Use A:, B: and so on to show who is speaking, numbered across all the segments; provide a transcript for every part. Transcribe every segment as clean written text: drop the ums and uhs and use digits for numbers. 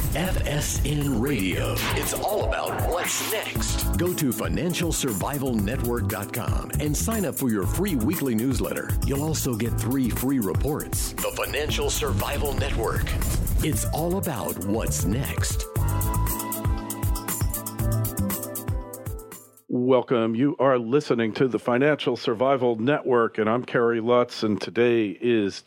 A: FSN Radio. It's all about what's next. Go to financialsurvivalnetwork.com and sign up for your free weekly newsletter. You'll also get 3 free reports. The Financial Survival Network. It's all about what's next.
B: Welcome. You are listening to the Financial Survival Network, and I'm Kerry Lutz, and today is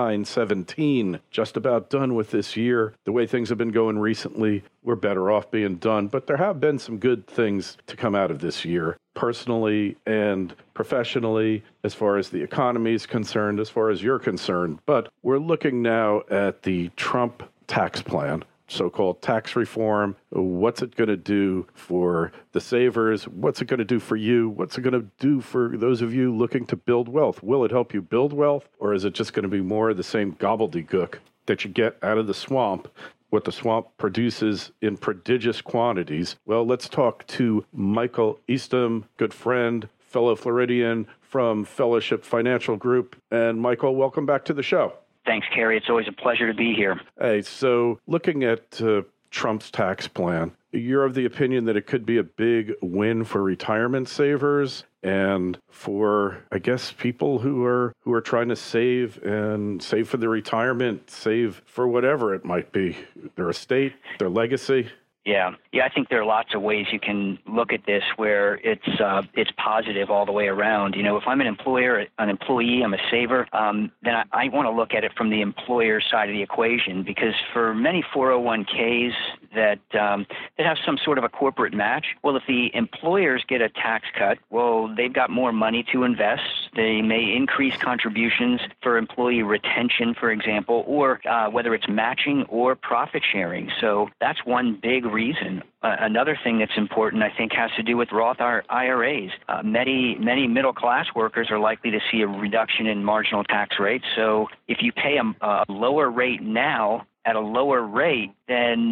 B: 10/9/17. Just about done with this year. The way things have been going recently, we're better off being done, but there have been some good things to come out of this year, personally and professionally, as far as the economy is concerned, as far as you're concerned. But we're looking now at the Trump tax plan, so-called tax reform. What's it going to do for the savers? What's it going to do for you? What's it going to do for those of you looking to build wealth? Will it help you build wealth, or is it just going to be more of the same gobbledygook that you get out of the swamp, what the swamp produces in prodigious quantities? Well, let's talk to Michael Eastham, good friend, fellow Floridian from Fellowship Financial Group. And Michael, welcome back to the show.
C: Thanks, Kerry. It's always a pleasure to be here.
B: Hey, so looking at Trump's tax plan, you're of the opinion that it could be a big win for retirement savers and for, I guess, people who are trying to save for their retirement, save for whatever it might be, their estate, their legacy.
C: Yeah, I think there are lots of ways you can look at this where it's positive all the way around. You know, if I'm an employer, an employee, I'm a saver, then I want to look at it from the employer side of the equation, because for many 401ks that have some sort of a corporate match, well, if the employers get a tax cut, well, they've got more money to invest. They may increase contributions for employee retention, for example, or whether it's matching or profit sharing. So that's one big reason. Another thing that's important, I think, has to do with Roth IRAs. Many middle-class workers are likely to see a reduction in marginal tax rates. So if you pay a lower rate now at a lower rate, then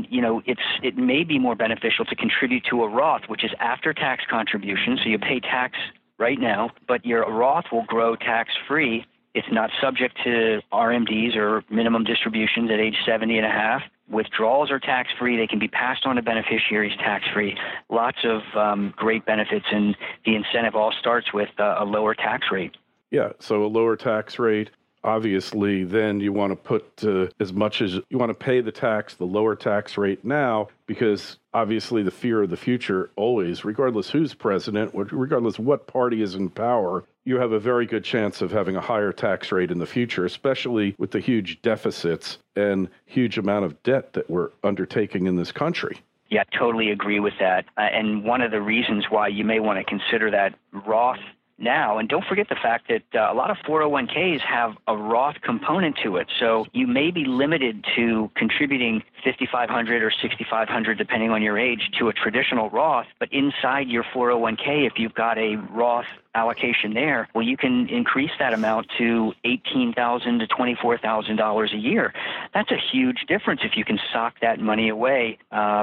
C: it may be more beneficial to contribute to a Roth, which is after-tax contribution. So you pay tax right now, but your Roth will grow tax-free. It's not subject to RMDs or minimum distributions at age 70 and a half. Withdrawals are tax-free. They can be passed on to beneficiaries tax-free. Lots of great benefits, and the incentive all starts with a lower tax rate.
B: Yeah, so a lower tax rate. Obviously, then you want to put as much as you want to pay the lower tax rate now, because obviously the fear of the future always, regardless who's president, regardless what party is in power, you have a very good chance of having a higher tax rate in the future, especially with the huge deficits and huge amount of debt that we're undertaking in this country.
C: Yeah, totally agree with that. And one of the reasons why you may want to consider that Roth now, and don't forget the fact that a lot of 401ks have a Roth component to it. So you may be limited to contributing $5,500 or $6,500, depending on your age, to a traditional Roth. But inside your 401k, if you've got a Roth allocation there, well, you can increase that amount to $18,000 to $24,000 a year. That's a huge difference if you can sock that money away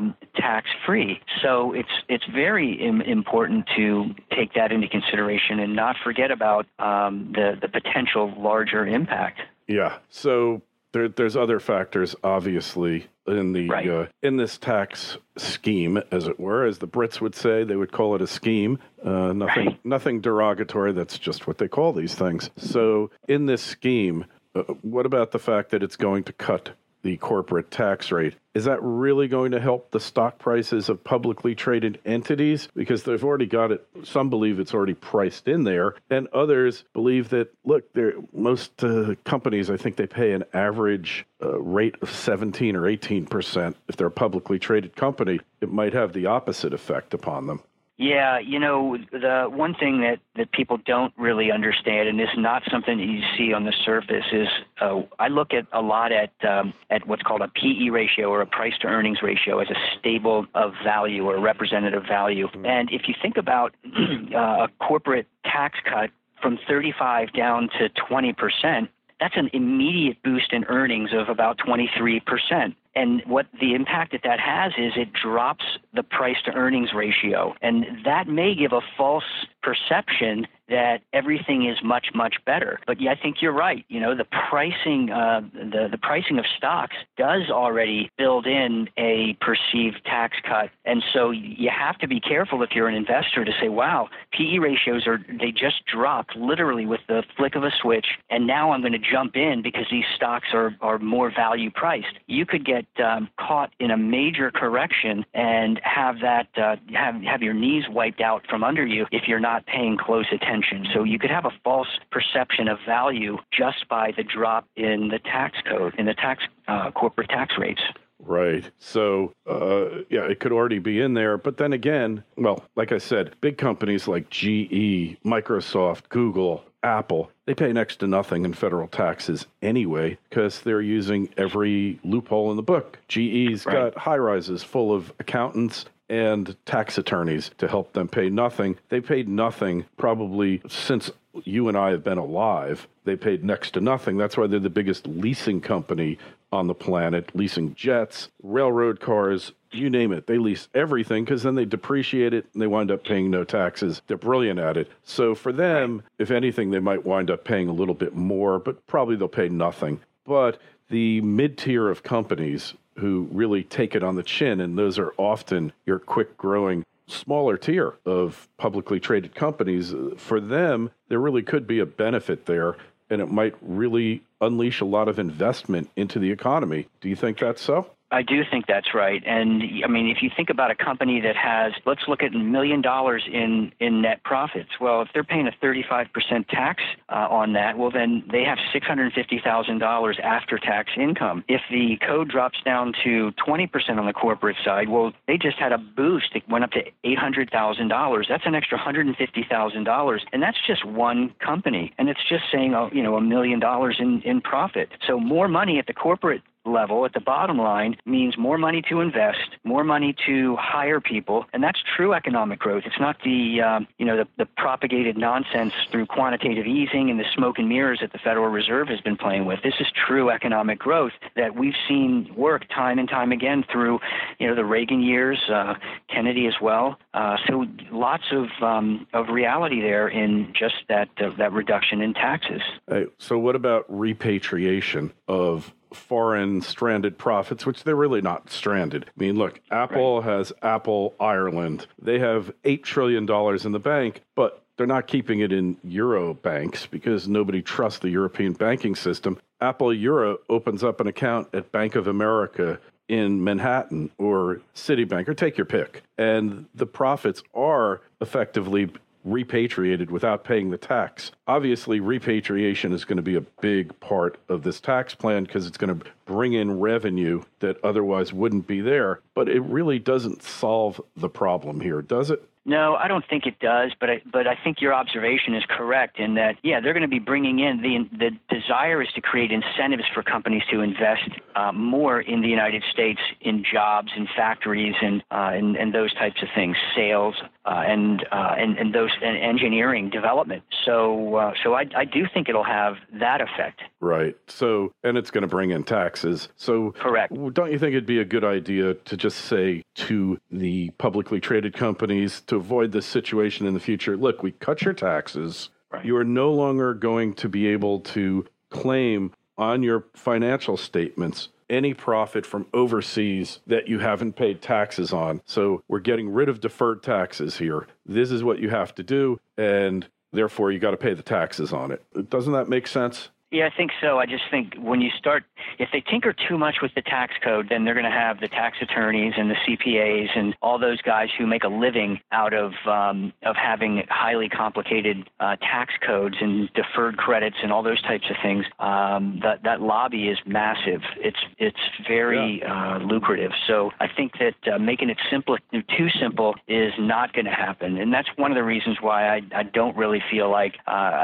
C: tax-free. So it's very important to take that into consideration and not forget about the potential larger impact.
B: Yeah. So there's other factors, obviously, in the in this tax scheme, as it were, as the Brits would say. They would call it a scheme. Nothing derogatory. That's just what they call these things. So in this scheme, what about the fact that it's going to cut the corporate tax rate? Is that really going to help the stock prices of publicly traded entities? Because they've already got it. Some believe it's already priced in there, and others believe that, look, most companies, I think they pay an average rate of 17 or 18%. If they're a publicly traded company, it might have the opposite effect upon them.
C: Yeah, the one thing that people don't really understand, and is not something that you see on the surface, is I look at a lot at what's called a PE ratio, or a price to earnings ratio, as a stable of value or representative value. And if you think about a corporate tax cut from 35 down to 20%, that's an immediate boost in earnings of about 23%. And what the impact that has is it drops the price to earnings ratio. And that may give a false perception that everything is much, much better. But yeah, I think you're right. The pricing, the pricing of stocks does already build in a perceived tax cut. And so you have to be careful if you're an investor to say, wow, PE ratios they just dropped literally with the flick of a switch. And now I'm going to jump in because these stocks are more value priced. You could get caught in a major correction and have that, have your knees wiped out from under you if you're not paying close attention. So you could have a false perception of value just by the drop in the tax code, in the corporate tax rates.
B: Right. So, it could already be in there. But then again, well, like I said, big companies like GE, Microsoft, Google, Apple, they pay next to nothing in federal taxes anyway because they're using every loophole in the book. GE's got high rises full of accountants and tax attorneys to help them pay nothing. They paid nothing probably since you and I have been alive. They paid next to nothing. That's why they're the biggest leasing company on the planet, leasing jets, railroad cars, you name it. They lease everything because then they depreciate it and they wind up paying no taxes. They're brilliant at it. So for them, if anything, they might wind up paying a little bit more, but probably they'll pay nothing. But the mid-tier of companies who really take it on the chin, and those are often your quick-growing, smaller tier of publicly traded companies, for them, there really could be a benefit there, and it might really unleash a lot of investment into the economy. Do you think that's so?
C: I do think that's right. And I mean, if you think about a company that has, let's look at $1 million in net profits. Well, if they're paying a 35% tax on that, well, then they have $650,000 after tax income. If the code drops down to 20% on the corporate side, well, they just had a boost. It went up to $800,000. That's an extra $150,000. And that's just one company. And it's just saying, $1 million in profit. So more money at the corporate level at the bottom line means more money to invest, more money to hire people, and that's true economic growth. It's not the propagated nonsense through quantitative easing and the smoke and mirrors that the Federal Reserve has been playing with. This is true economic growth that we've seen work time and time again through, the Reagan years, Kennedy as well. So lots of reality there in just that reduction in taxes.
B: Hey, so what about repatriation of foreign stranded profits, which they're really not stranded? I mean, look, Apple has Apple Ireland. They have $8 trillion in the bank, but they're not keeping it in Euro banks because nobody trusts the European banking system. Apple Euro opens up an account at Bank of America in Manhattan or Citibank, or take your pick. And the profits are effectively repatriated without paying the tax. Obviously, repatriation is going to be a big part of this tax plan because it's going to bring in revenue that otherwise wouldn't be there. But it really doesn't solve the problem here, does it?
C: No, I don't think it does, but I think your observation is correct in that, they're going to be bringing in the desire is to create incentives for companies to invest more in the United States in jobs and factories and those types of things, sales and engineering development. So I do think it'll have that effect.
B: Right. So, and it's going to bring in taxes. So,
C: correct.
B: Don't you think it'd be a good idea to just say to the publicly traded companies to avoid this situation in the future, look, we cut your taxes. Right. You are no longer going to be able to claim on your financial statements any profit from overseas that you haven't paid taxes on. So we're getting rid of deferred taxes here. This is what you have to do, and therefore you got to pay the taxes on it. Doesn't that make sense?
C: Yeah, I think so. I just think when you start, if they tinker too much with the tax code, then they're going to have the tax attorneys and the CPAs and all those guys who make a living out of having highly complicated tax codes and deferred credits and all those types of things. That lobby is massive. It's very lucrative. So I think that making it too simple is not going to happen, and that's one of the reasons why I don't really feel like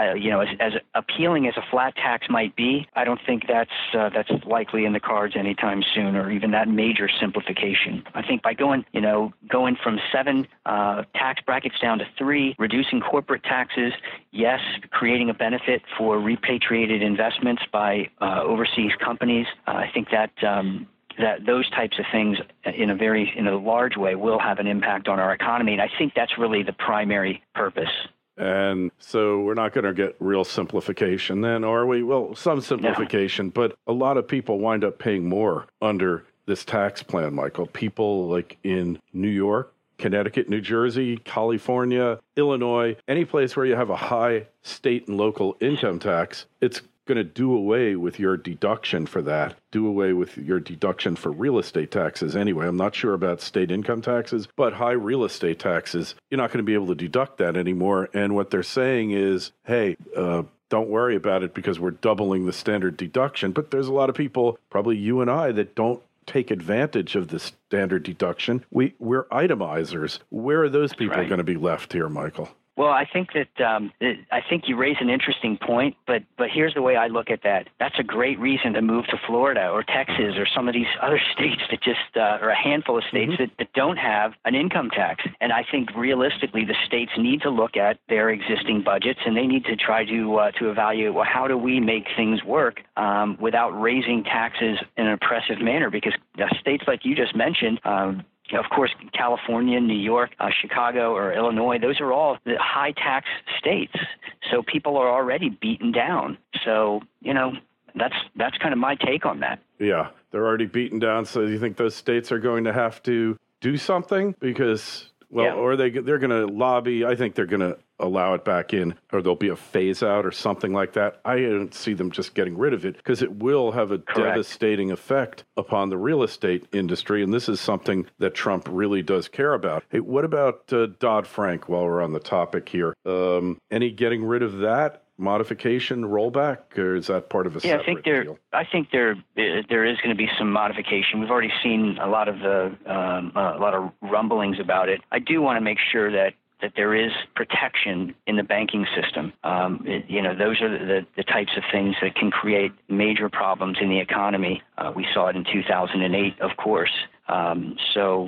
C: as appealing as a flat tax might be, I don't think that's likely in the cards anytime soon, or even that major simplification. I think by going from 7 tax brackets down to 3, reducing corporate taxes, yes, creating a benefit for repatriated investments by overseas companies, I think that that those types of things in a large way will have an impact on our economy. And I think that's really the primary purpose.
B: And so we're not going to get real simplification then, are we? Well, some simplification,
C: No.
B: But a lot of people wind up paying more under this tax plan, Michael. People like in New York, Connecticut, New Jersey, California, Illinois, any place where you have a high state and local income tax, it's going to do away with your deduction for that, do away with your deduction for real estate taxes anyway. I'm not sure about state income taxes, but high real estate taxes, you're not going to be able to deduct that anymore. And what they're saying is, hey, don't worry about it because we're doubling the standard deduction. But there's a lot of people, probably you and I, that don't take advantage of the standard deduction. We're itemizers. Where are those people going to be left here, Michael?
C: Well, I think that I think you raise an interesting point, but here's the way I look at that. That's a great reason to move to Florida or Texas or some of these other states that just or a handful of states that don't have an income tax. And I think realistically, the states need to look at their existing budgets and they need to try to evaluate, well, how do we make things work without raising taxes in an oppressive manner? Because states like you just mentioned. Of course, California, New York, Chicago, or Illinois, those are all the high-tax states. So people are already beaten down. So, that's kind of my take on that.
B: Yeah, they're already beaten down. So you think those states are going to have to do something? Because, or they're going to lobby. I think they're going to allow it back in, or there'll be a phase out or something like that. I don't see them just getting rid of it because it will have a devastating effect upon the real estate industry. And this is something that Trump really does care about. Hey, what about Dodd-Frank while we're on the topic here? Any getting rid of that? Modification, rollback, or is that part of a separate deal?
C: I think there is going to be some modification. We've already seen a lot of rumblings about it. I do want to make sure that there is protection in the banking system. Those are the types of things that can create major problems in the economy. We saw it in 2008, of course. So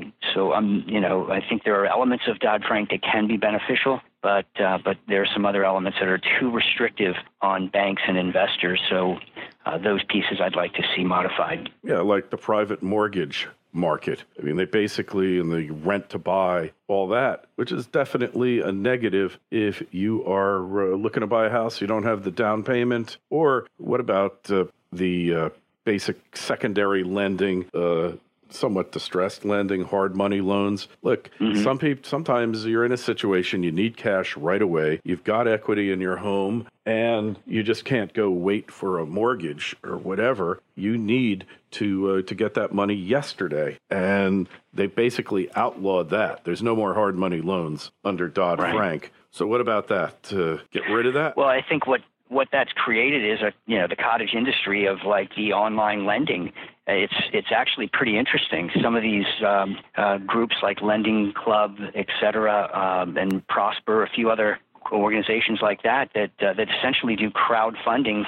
C: I think there are elements of Dodd-Frank that can be beneficial, but there are some other elements that are too restrictive on banks and investors. So those pieces I'd like to see modified. Yeah,
B: like the private mortgage market. I mean, they basically, in the rent to buy, all that, which is definitely a negative if you are looking to buy a house, you don't have the down payment. Or what about the basic secondary lending, somewhat distressed lending, hard money loans? Look, sometimes you're in a situation, you need cash right away. You've got equity in your home and you just can't go wait for a mortgage or whatever. You need to get that money yesterday. And they basically outlawed that. There's no more hard money loans under Dodd-Frank. Right. So what about that? Get rid of that?
C: Well, I think what that's created is the cottage industry of like the online lending. It's actually pretty interesting. Some of these groups like Lending Club, et cetera, and Prosper, a few other organizations like that essentially do crowdfunding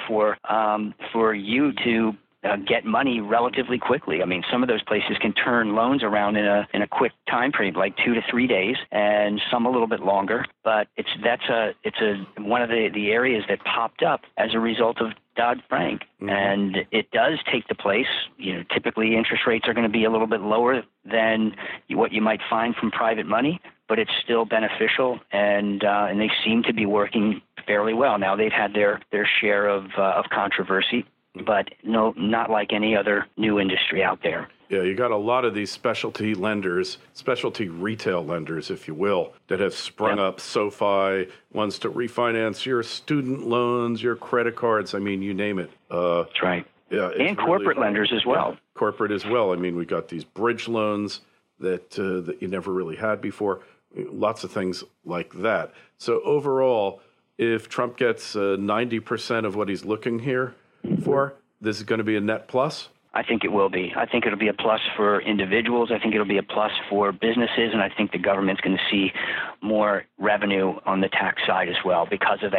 C: for you to get money relatively quickly. I mean, some of those places can turn loans around in a quick time frame, like 2 to 3 days, and some a little bit longer. But it's one of the areas that popped up as a result of Dodd-Frank, and it does take the place. Typically interest rates are going to be a little bit lower than what you might find from private money, but it's still beneficial, and they seem to be working fairly well. Now they've had their share of controversy, but no, not like any other new industry out there.
B: Yeah, you got a lot of these specialty lenders, specialty retail lenders, if you will, that have sprung up. SoFi wants to refinance your student loans, your credit cards. I mean, you name it.
C: That's right.
B: Yeah,
C: and corporate lenders as well.
B: Yeah, corporate as well. I mean, we got these bridge loans that you never really had before. Lots of things like that. So overall, if Trump gets 90% of what he's looking here for, this is going to be a net plus?
C: I think it will be. I think it'll be a plus for individuals. I think it'll be a plus for businesses, and I think the government's going to see more revenue on the tax side as well because of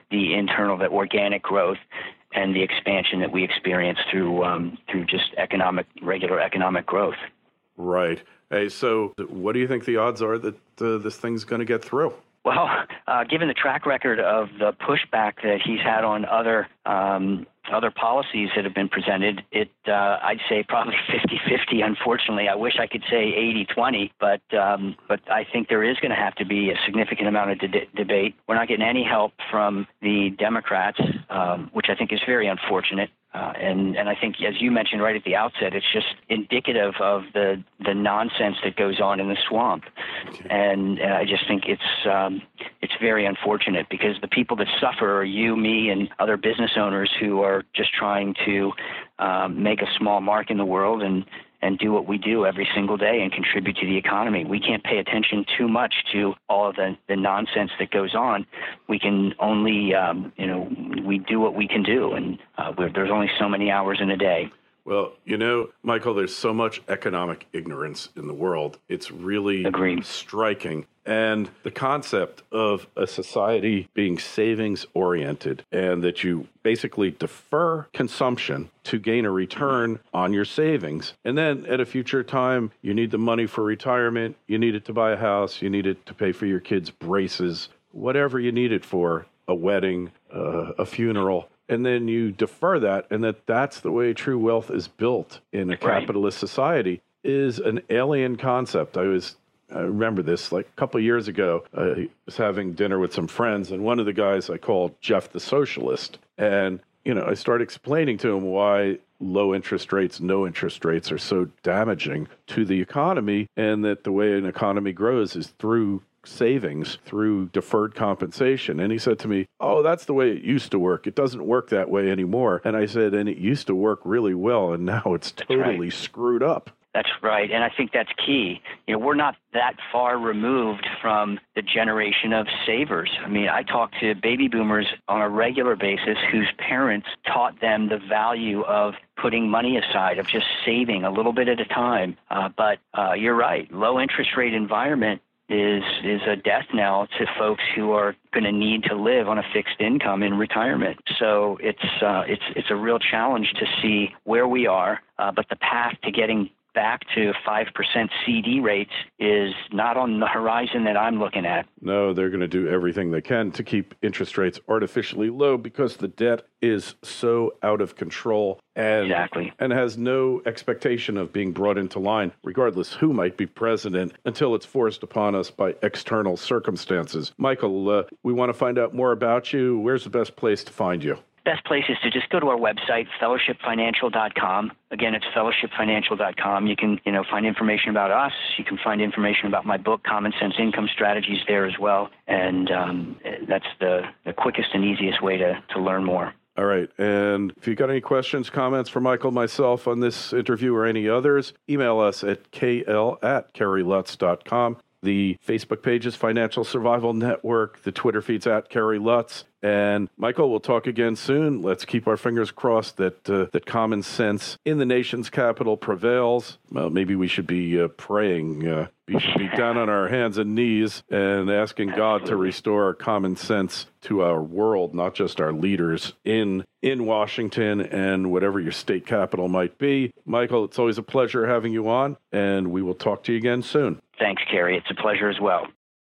C: the organic growth and the expansion that we experience through just regular economic growth.
B: Right. Hey, so what do you think the odds are that this thing's going to get through?
C: Well, given the track record of the pushback that he's had on other other policies that have been presented, I'd say probably 50-50. Unfortunately, I wish I could say 80-20, but I think there is going to have to be a significant amount of debate. We're not getting any help from the Democrats, which I think is very unfortunate. And I think, as you mentioned right at the outset, it's just indicative of the nonsense that goes on in the swamp. And I just think it's very unfortunate, because the people that suffer are you, me, and other business owners who are just trying to make a small mark in the world and do what we do every single day and contribute to the economy. We can't pay attention too much to all of the nonsense that goes on. We can only, we do what we can do, and there's only so many hours in a day.
B: Well, Michael, there's so much economic ignorance in the world. It's really striking. And the concept of a society being savings-oriented, and that you basically defer consumption to gain a return on your savings. And then at a future time, you need the money for retirement, you need it to buy a house, you need it to pay for your kids' braces, whatever you need it for, a wedding, a funeral. And then you defer that, and that's the way true wealth is built in a capitalist society, is an alien concept. I remember this like a couple of years ago. I was having dinner with some friends, and one of the guys I called Jeff the Socialist. And, I started explaining to him why low interest rates, no interest rates are so damaging to the economy, and that the way an economy grows is through savings, through deferred compensation. And he said to me, "Oh, that's the way it used to work. It doesn't work that way anymore." And I said, "And it used to work really well, and now it's totally screwed up."
C: That's right, and I think that's key. We're not that far removed from the generation of savers. I mean, I talk to baby boomers on a regular basis whose parents taught them the value of putting money aside, of just saving a little bit at a time. But you're right, low interest rate environment is a death knell to folks who are going to need to live on a fixed income in retirement. So it's a real challenge to see where we are, but the path to getting back to 5% CD rates is not on the horizon that I'm looking at.
B: No, they're going to do everything they can to keep interest rates artificially low, because the debt is so out of control and has no expectation of being brought into line, regardless who might be president, until it's forced upon us by external circumstances. Michael, we want to find out more about you. Where's the best place to find you?
C: Best place is to just go to our website, fellowshipfinancial.com. Again, it's fellowshipfinancial.com. You can, find information about us. You can find information about my book, Common Sense Income Strategies, there as well. And that's the quickest and easiest way to learn more.
B: All right. And if you've got any questions, comments for Michael, myself on this interview or any others, email us at kl@kerrylutz.com. The Facebook page is Financial Survival Network. The Twitter feed's at Kerry Lutz. And Michael, we'll talk again soon. Let's keep our fingers crossed that common sense in the nation's capital prevails. Well, maybe we should be praying. We should be down on our hands and knees and asking God to restore common sense to our world, not just our leaders in Washington and whatever your state capital might be. Michael, it's always a pleasure having you on, and we will talk to you again soon.
C: Thanks, Kerry. It's a pleasure as well.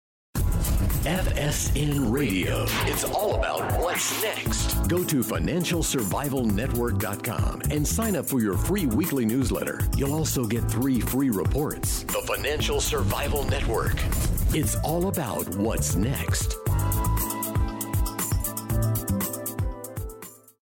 A: FSN Radio. It's all about what's next. Go to FinancialSurvivalNetwork.com and sign up for your free weekly newsletter. You'll also get 3 free reports. The Financial Survival Network. It's all about what's next.